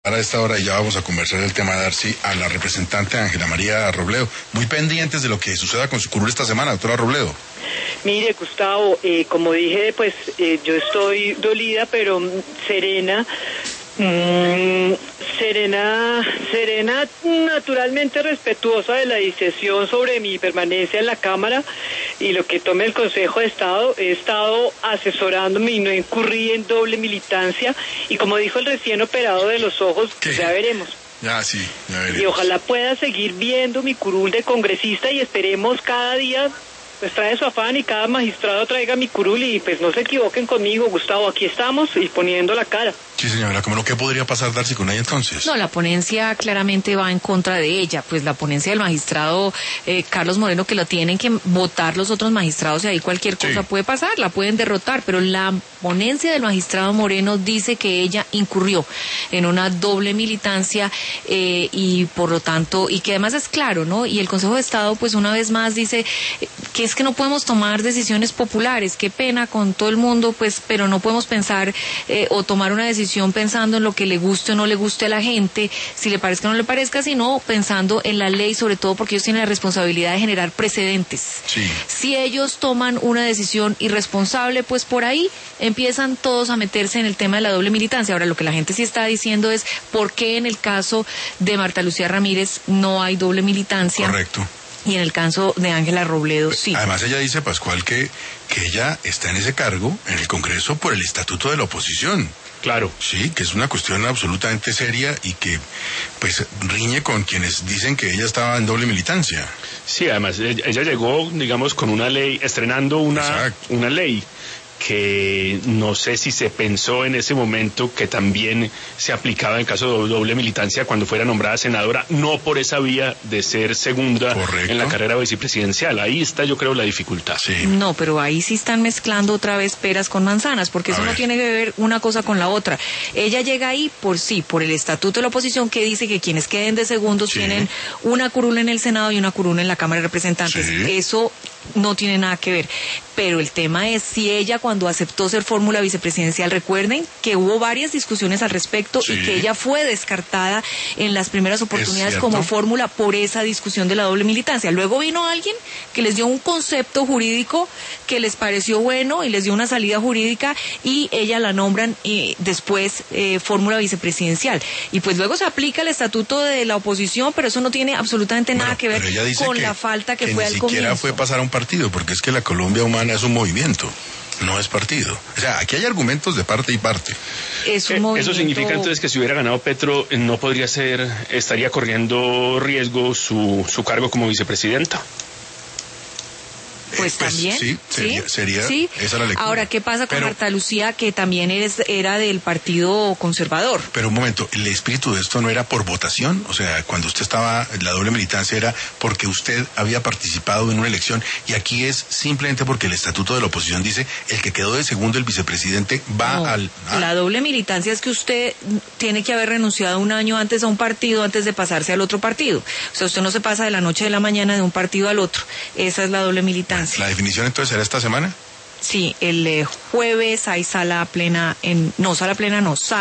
A esta hora ya vamos a conversar el tema, Darcy, a la representante Ángela María Robledo. Muy pendientes de lo que suceda con su curul esta semana, doctora Robledo. Mire, Gustavo, como dije, pues yo estoy dolida, pero serena, naturalmente respetuosa de la decisión sobre mi permanencia en la Cámara y lo que tome el Consejo de Estado. He estado asesorándome y no incurrí en doble militancia, y como dijo el recién operado de los ojos, ya veremos. Ya veremos. Y ojalá pueda seguir viendo mi curul de congresista, y esperemos cada día pues trae su afán y cada magistrado traiga mi curul, y pues no se equivoquen conmigo, Gustavo, aquí estamos y poniendo la cara. Sí, señora, ¿cómo qué podría pasar, Darcy, con ella entonces? No, la ponencia claramente va en contra de ella, pues la ponencia del magistrado Carlos Moreno, que lo tienen que votar los otros magistrados, y ahí cualquier cosa puede pasar, la pueden derrotar, pero la ponencia del magistrado Moreno dice que ella incurrió en una doble militancia y por lo tanto, y que además es claro, ¿no? Y el Consejo de Estado pues una vez más dice que es que no podemos tomar decisiones populares, qué pena con todo el mundo, pues, pero no podemos pensar o tomar una decisión pensando en lo que le guste o no le guste a la gente, si le parezca o no le parezca, sino pensando en la ley, sobre todo porque ellos tienen la responsabilidad de generar precedentes. Sí. Si ellos toman una decisión irresponsable, pues por ahí empiezan todos a meterse en el tema de la doble militancia. Ahora, lo que la gente sí está diciendo es por qué en el caso de Marta Lucía Ramírez no hay doble militancia. Correcto. Y en el caso de Ángela Robledo, sí. Además, ella dice, Pascual, que ella está en ese cargo en el Congreso por el estatuto de la oposición. Claro. Sí, que es una cuestión absolutamente seria y que, pues, riñe con quienes dicen que ella estaba en doble militancia. Sí, además, ella llegó, digamos, con una ley, estrenando una ley que no sé si se pensó en ese momento que también se aplicaba en caso de doble militancia cuando fuera nombrada senadora, no por esa vía de ser segunda. Correcto. En la carrera vicepresidencial. Ahí está, yo creo, la dificultad. Sí. No, pero ahí sí están mezclando otra vez peras con manzanas, porque eso no tiene que ver una cosa con la otra. Ella llega ahí por el estatuto de la oposición, que dice que quienes queden de segundos tienen una curul en el Senado y una curul en la Cámara de Representantes. Eso no tiene nada que ver. Pero el tema es si ella, cuando aceptó ser fórmula vicepresidencial, recuerden que hubo varias discusiones al respecto y que ella fue descartada en las primeras oportunidades como fórmula por esa discusión de la doble militancia. Luego vino alguien que les dio un concepto jurídico que les pareció bueno y les dio una salida jurídica, y ella la nombran y después fórmula vicepresidencial. Y pues luego se aplica el estatuto de la oposición, pero eso no tiene absolutamente nada que ver con la falta que fue al comienzo. Ni siquiera fue pasar a un partido, porque es que la Colombia Humana es un movimiento, no es partido. O sea, aquí hay argumentos de parte y parte. Es un movimiento... Eso significa entonces que si hubiera ganado Petro, no podría ser, estaría corriendo riesgo su cargo como vicepresidenta. Pues también. Sí, sería esa la lectura. Ahora, ¿qué pasa con Marta Lucía, que también era del Partido Conservador? Pero un momento, ¿el espíritu de esto no era por votación? O sea, cuando usted estaba en la doble militancia era porque usted había participado en una elección, y aquí es simplemente porque el estatuto de la oposición dice el que quedó de segundo, el vicepresidente, va La doble militancia es que usted tiene que haber renunciado un año antes a un partido antes de pasarse al otro partido. O sea, usted no se pasa de la noche a la mañana de un partido al otro. Esa es la doble militancia. ¿La definición entonces será esta semana? Sí, el jueves hay sala plena